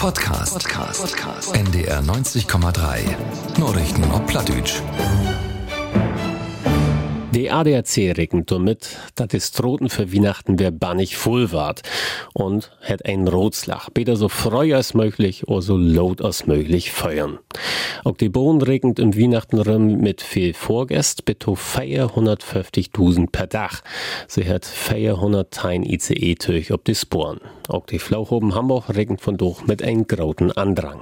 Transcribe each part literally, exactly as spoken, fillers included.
Podcast. Podcast. Podcast. N D R neunzig Komma drei. Nachrichten auf Plattdeutsch. Die A D A C rechnet damit, dass die Stroten für Weihnachten wer bannig voll ward und hat einen Rotslag. Beter so freu als möglich oder so laut als möglich feuern. Auch die Bohnen regnet im Weihnachten rum mit viel Vorgäst, beto vierhundertfünfzigtausend per Dach. Sie hat vierhundert Tein I C E-Tüch ob die Sporen. Auch die Flauchoben Hamburg regnet von durch mit einem grauten Andrang.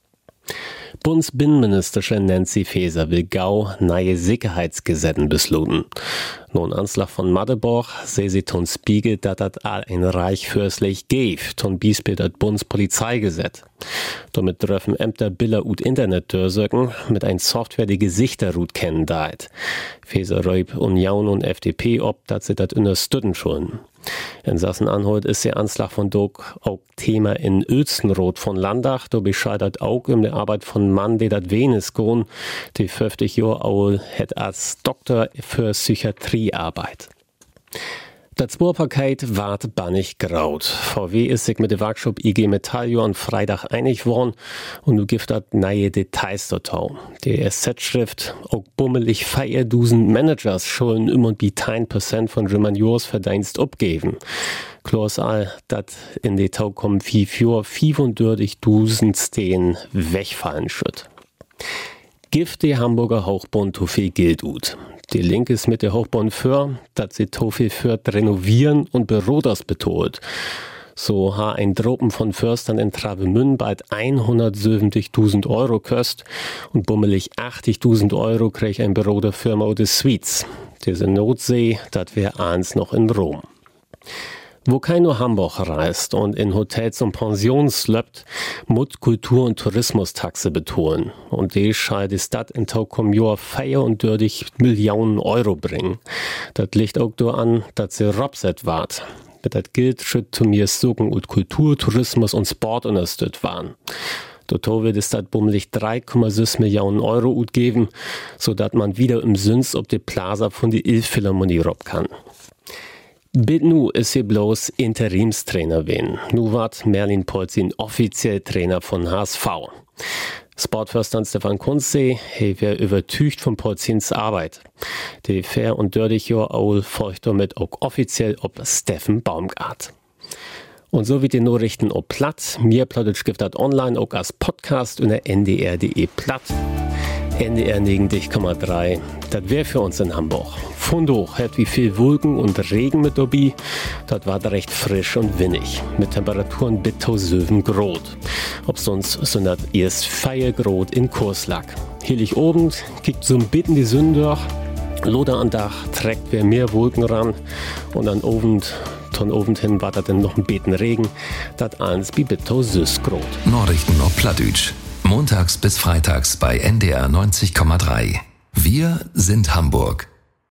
Bundesbinnenministerin Nancy Faeser will gau neue Sicherheitsgesetzen besluten. Nun Anslag von Magdeburg seh sie ton Spiegel, dat dat all ein Reich fürstlich gäf, ton Beispiel dat Bundespolizeigesetz. Damit dürfen Ämter Biller ut Internet durchsöcken, mit ein Software die Gesichter gut kennen deit. Faeser räub Union und F D P ob, dat sie dat unterstützen schulden. In Sachsen-Anhalt ist der Anschlag von Dog auch Thema in Uelzenroth von Landach. Da bescheidet auch um die Arbeit von Mann, der dat Venus gohn, die fünfzig Jahre alt hat als Doktor für Psychiatrie arbeit. Das Sporpaket ward bannig graut. V W ist sich mit der Workshop I G Metall am Freitag einig worden und nu gibt dat neue Details dortau. Die S Z-Schrift, auch bummelig viertausend Managers schulden um und bi ein Prozent von Jors Verdienst abgeben. Klar ist all, dat in die Tau kommen wie für fünfundvierzigtausend Steen wegfallen schütt. Gift die Hamburger Hochbund to viel Geld ut. Die Linke ist mit der Hochbund für, dass sie to viel für renovieren und Büroders betont. So ha ein Dropen von Förstern in Travemünde bald hundertsiebzigtausend Euro kost und bummelig achtzigtausend Euro krieg ein Büro der Firma oder Suites. Diese Notsee, dat wär eins noch in Rom. Wo keiner Hamburg reist und in Hotels und Pensions löppt, muss Kultur- und Tourismustaxe betonen. Und die scheint die Stadt in Taukom Jahr vierundvierzig Millionen Euro bringen. Das liegt auch so an, dass sie Robset wart. Mit das Geld schütt zu mir suchen und Kultur, Tourismus und Sport unterstützt waren. Dort wird die Stadt bummelig drei Komma sechs Millionen Euro geben, sodass man wieder im Süns ob die Plaza von die Elbphilharmonie rob kann. Bit nu ist sie bloß Interimstrainer wen. Nu ward Merlin Polzin offiziell Trainer von H S V. Sportförster Stefan Kunstsee wär übertücht von Polzins Arbeit. Die Fair und Dördig Jahr Aul folgt damit auch offiziell ob Steffen Baumgart. Und so wie die Nachrichten ob platt, mir plattet gibt das online auch als Podcast unter n d r punkt d e platt. N D R neunzig Komma drei, das wär für uns in Hamburg. Von doch hat wie viel Wolken und Regen mit dabei, das war recht frisch und windig, mit Temperaturen bis zu sieben Grad. Ob sonst sind das erst vier Grad in Kurs lag. Heilig Abend kickt so ein bisschen die Sonne durch, Loder an Dach trägt wer mehr Wolken ran und an Abend, von Abend hin war das dann noch ein bisschen Regen, das eins wie bis zu sechs Grad. Nachrichten auf Plattdeutsch. Montags bis freitags bei N D R neunzig Komma drei. Wir sind Hamburg.